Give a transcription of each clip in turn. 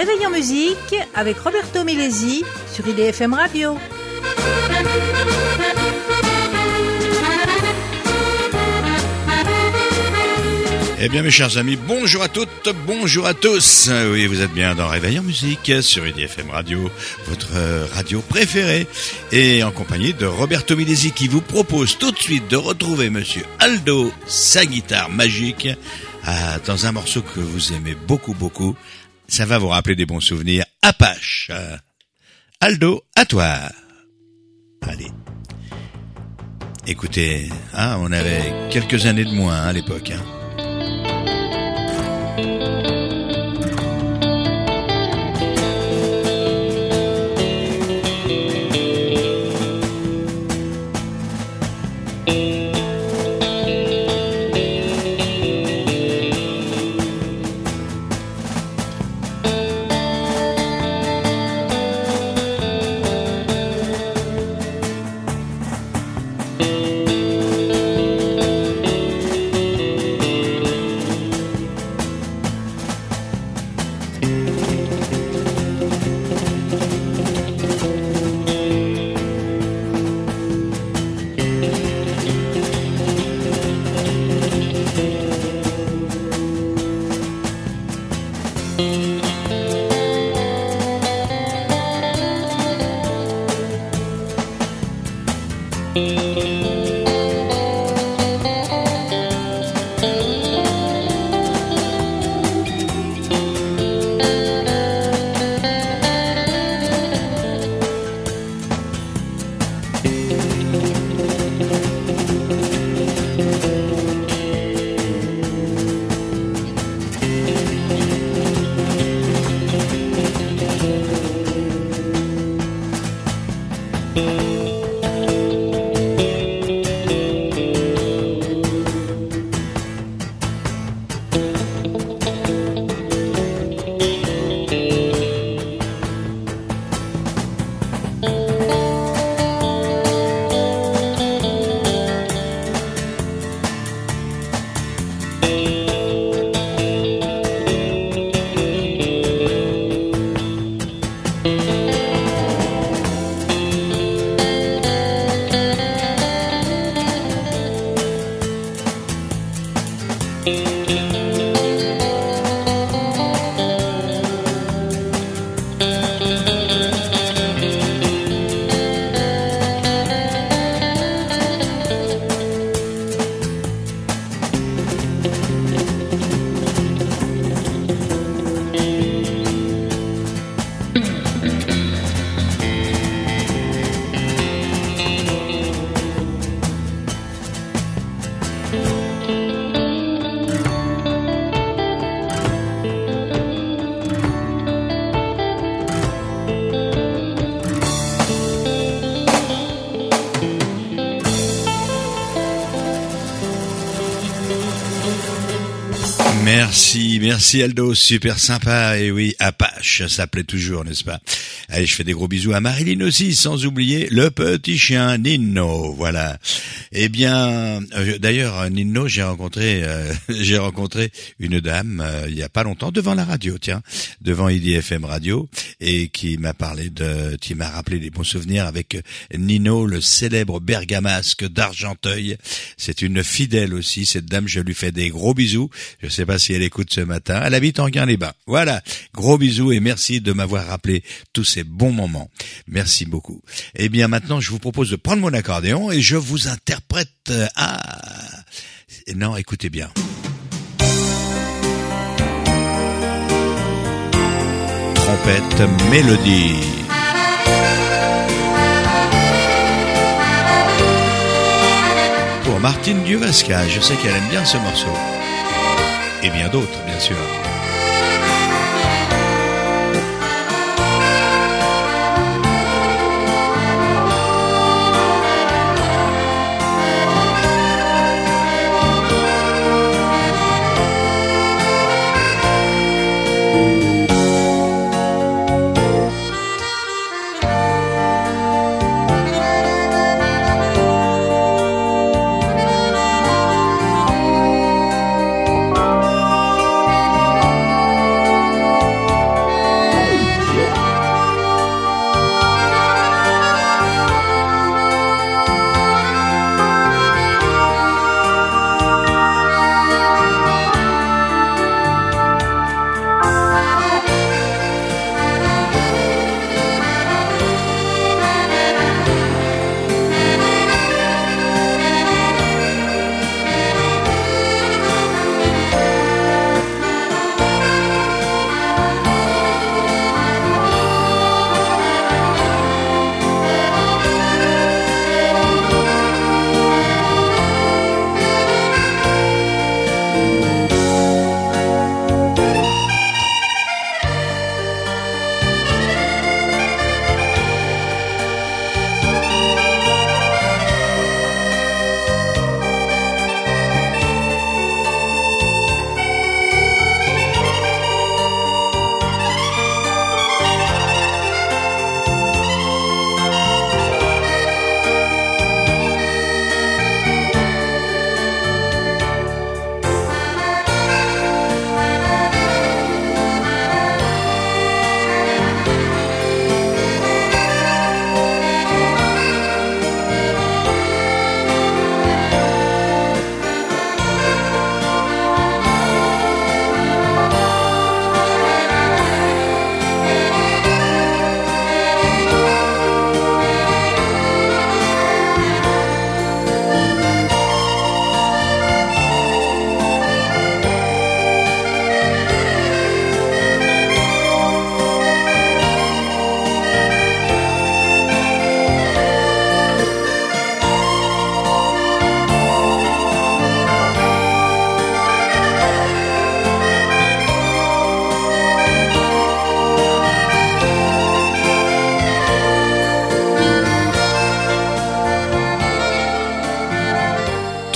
Réveil en musique avec Roberto Milesi sur IDFM Radio. Eh bien mes chers amis, bonjour à toutes, bonjour à tous. Oui, vous êtes bien dans Réveil en musique sur IDFM Radio, votre radio préférée, et en compagnie de Roberto Milesi qui vous propose tout de suite de retrouver monsieur Aldo, sa guitare magique, dans un morceau que vous aimez beaucoup. Ça va vous rappeler des bons souvenirs. Apache. Aldo, à toi. Allez. Écoutez, on avait quelques années de moins à l'époque. Merci Aldo, super sympa. Et oui, Apache, ça plaît toujours, n'est-ce pas? Allez, je fais des gros bisous à Marilyn aussi, sans oublier le petit chien Nino, voilà. Eh bien, d'ailleurs, Nino, j'ai rencontré une dame il y a pas longtemps devant la radio, devant IDFM Radio, et qui m'a rappelé des bons souvenirs avec Nino, le célèbre bergamasque d'Argenteuil. C'est une fidèle aussi, cette dame, je lui fais des gros bisous. Je sais pas si elle écoute ce matin. Elle habite Enghien-les-Bains. Voilà. Gros bisous et merci de m'avoir rappelé tous ces bons moments. Merci beaucoup. Eh bien, maintenant, je vous propose de prendre mon accordéon et je vous interprète non, écoutez bien. Trompette mélodie. Pour Martine Duvasca, je sais qu'elle aime bien ce morceau. Et bien d'autres, bien sûr.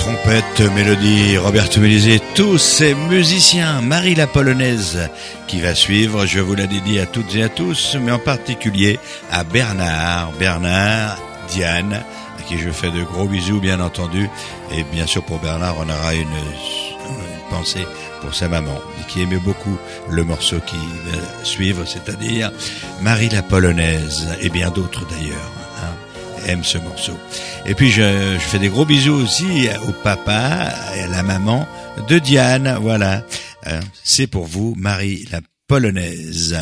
trompette, mélodie, Roberto Mélisée, tous ces musiciens, Marie la Polonaise qui va suivre, je vous la dédie à toutes et à tous, mais en particulier à Bernard, Diane, à qui je fais de gros bisous bien entendu, et bien sûr pour Bernard on aura une pensée pour sa maman, qui aimait beaucoup le morceau qui va suivre, c'est-à-dire Marie la Polonaise, et bien d'autres d'ailleurs. Aime ce morceau. Et puis je fais des gros bisous aussi au papa et à la maman de Diane. Voilà, c'est pour vous, Marie la Polonaise.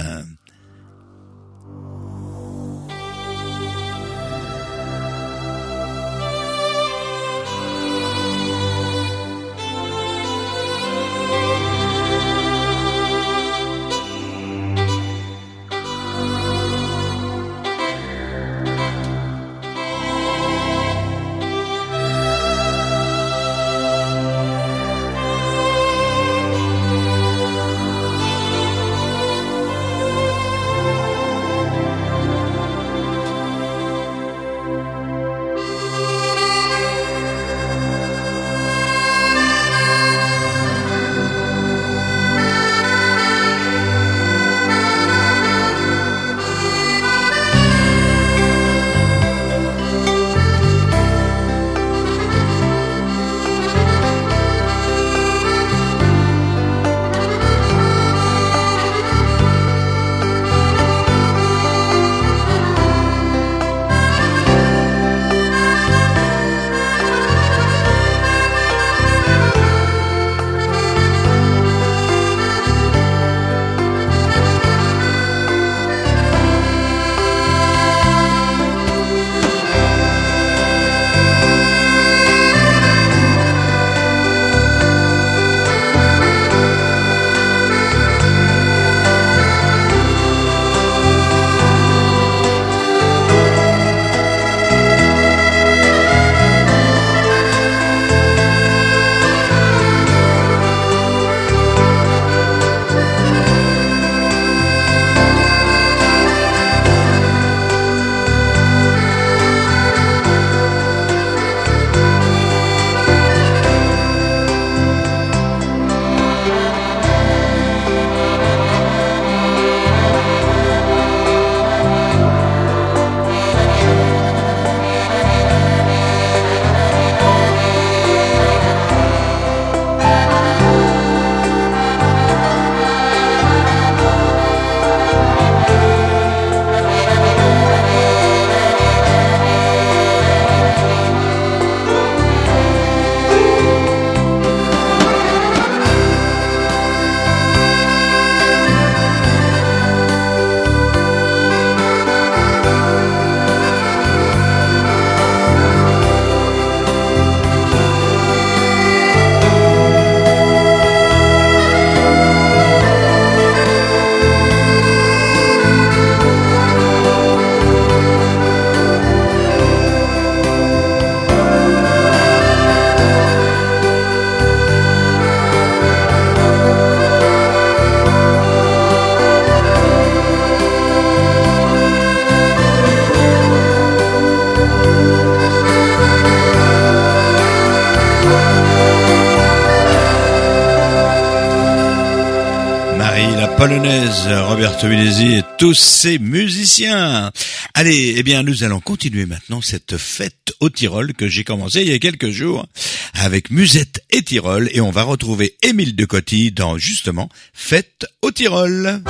Polonaise, Roberto Mélisée et tous ces musiciens. Allez, eh bien, nous allons continuer maintenant cette fête au Tyrol que j'ai commencé il y a quelques jours avec Musette et Tyrol, et on va retrouver Émile de Coty dans justement Fête au Tyrol.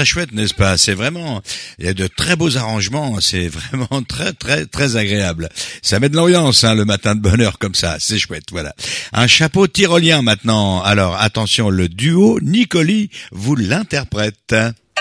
très chouette, n'est-ce pas? C'est vraiment, il y a de très beaux arrangements, c'est vraiment très très très agréable. Ça met de l'ambiance, hein, le matin de bonne heure comme ça, c'est chouette, voilà. Un chapeau tyrolien maintenant. Alors attention, le duo Nicoli vous l'interprète.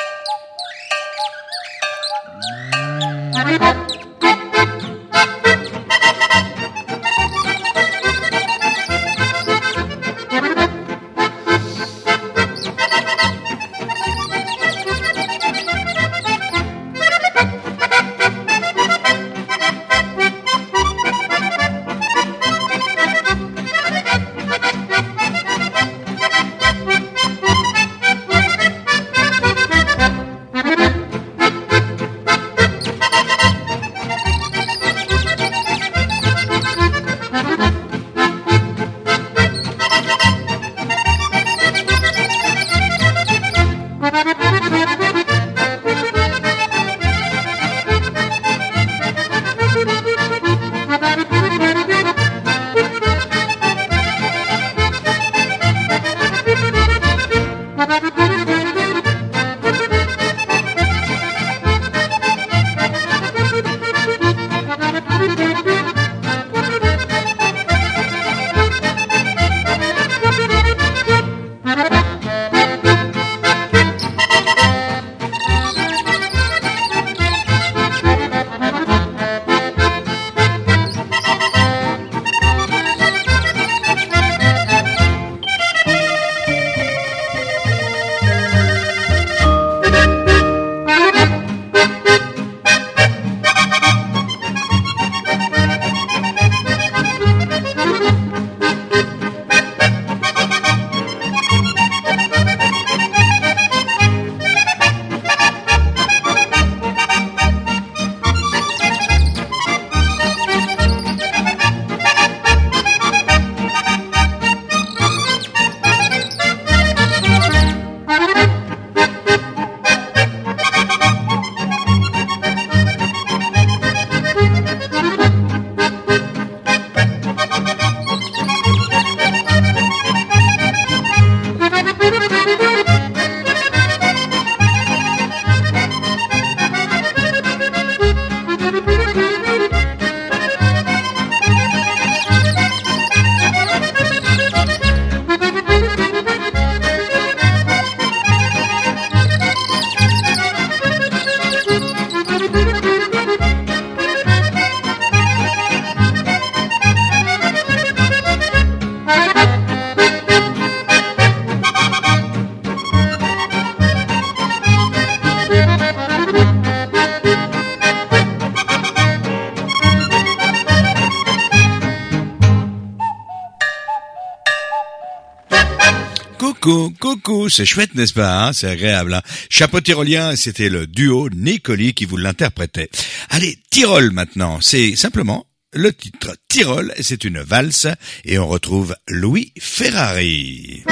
Coucou, c'est chouette, n'est-ce pas, hein, c'est agréable, hein. Chapeau tyrolien, c'était le duo Nicoli qui vous l'interprétait. Allez, Tyrol maintenant, c'est simplement le titre Tyrol, c'est une valse, et on retrouve Louis Ferrari.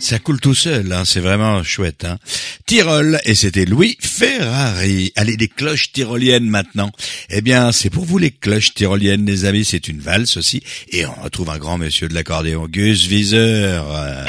Ça coule tout seul, hein, c'est vraiment chouette. Hein. Tyrol, et c'était Louis Ferrari. Allez, les cloches tyroliennes maintenant. Eh bien, c'est pour vous les cloches tyroliennes, les amis, c'est une valse aussi. Et on retrouve un grand monsieur de l'accordéon, Gus Viseur.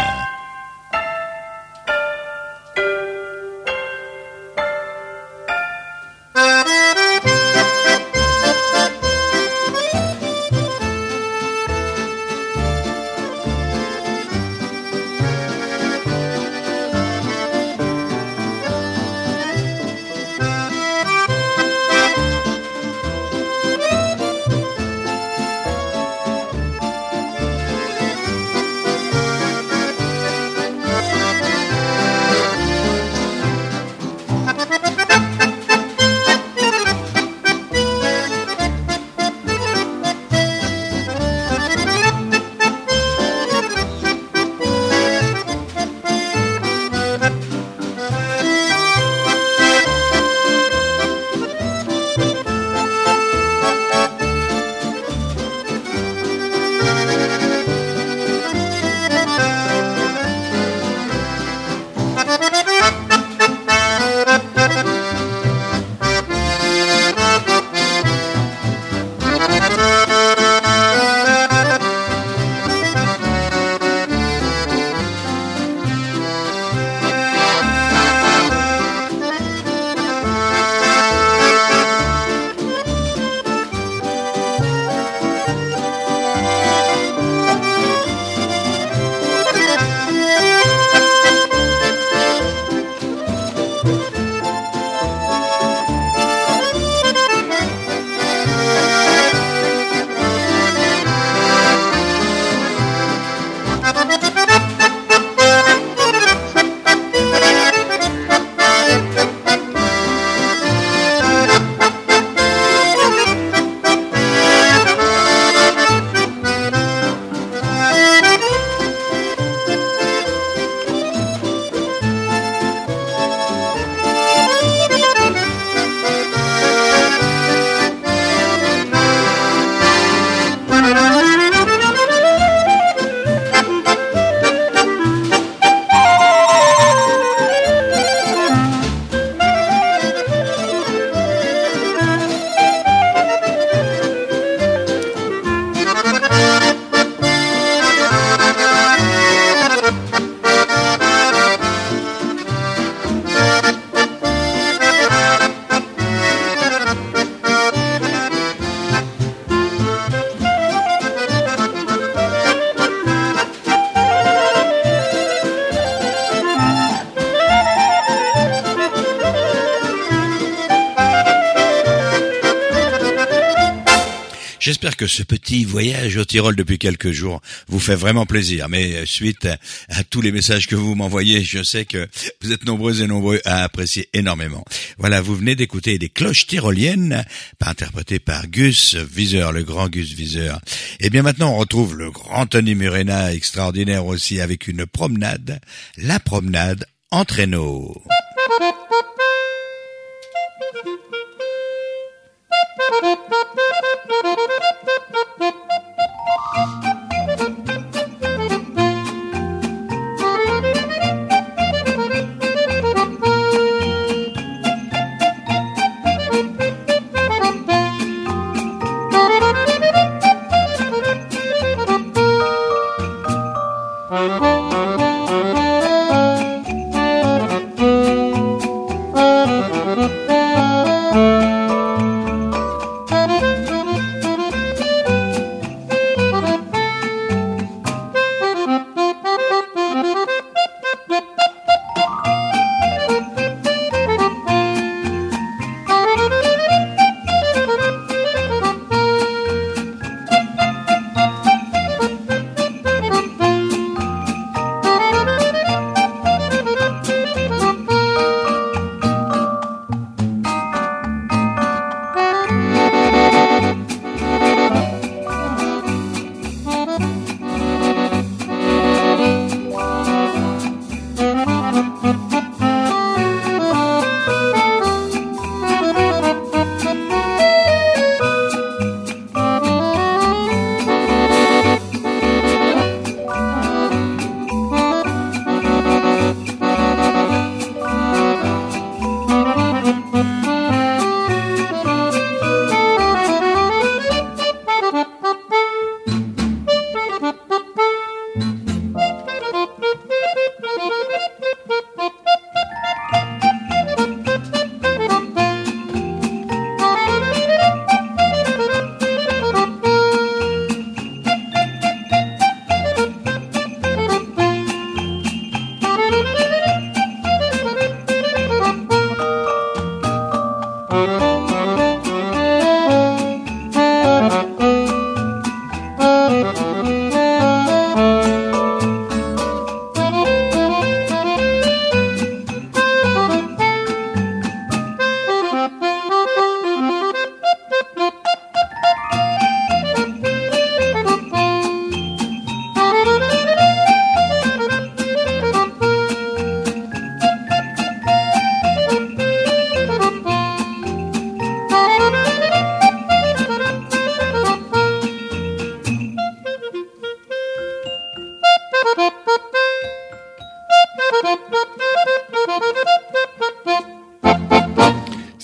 J'espère que ce petit voyage au Tyrol depuis quelques jours vous fait vraiment plaisir. Mais suite à tous les messages que vous m'envoyez, je sais que vous êtes nombreux et nombreux à apprécier énormément. Voilà, vous venez d'écouter des cloches tyroliennes, interprétées par Gus Viseur, le grand Gus Viseur. Et bien maintenant, on retrouve le grand Tony Murena, extraordinaire aussi, avec une promenade, la promenade en traîneau.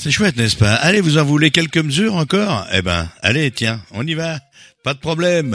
C'est chouette, n'est-ce pas? Allez, vous en voulez quelques mesures encore? Eh ben, allez, tiens, on y va. Pas de problème.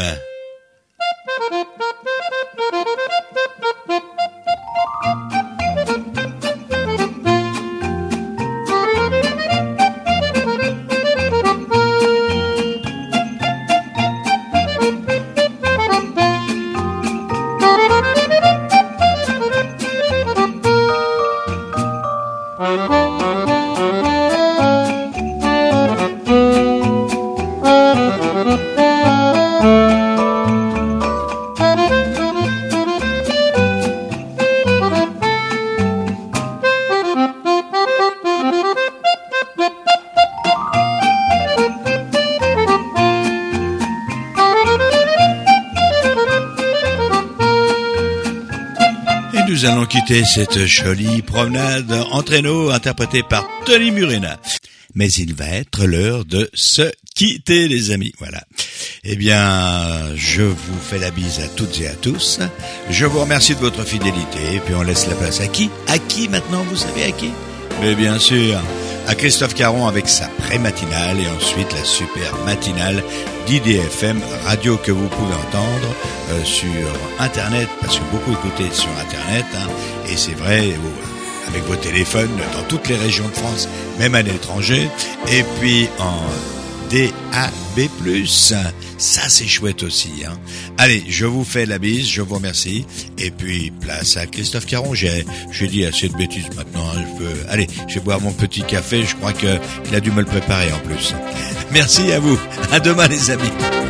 Nous allons quitter cette jolie promenade en traîneau interprétée par Tony Murena. Mais il va être l'heure de se quitter, les amis. Voilà. Eh bien, je vous fais la bise à toutes et à tous. Je vous remercie de votre fidélité. Et puis on laisse la place à qui? À qui maintenant? Vous savez à qui? Mais bien sûr, à Christophe Caron avec sa pré-matinale et ensuite la super matinale d'IDFM Radio que vous pouvez entendre sur Internet, parce que beaucoup écoutez sur Internet, hein, et c'est vrai, avec vos téléphones dans toutes les régions de France, même à l'étranger, et puis en DAB+, ça c'est chouette aussi, hein. Allez, je vous fais la bise, je vous remercie, et puis place à Christophe Caron. J'ai dit assez de bêtises maintenant, hein, allez, je vais boire mon petit café, je crois qu'il a dû me le préparer en plus. Merci à vous, à demain les amis.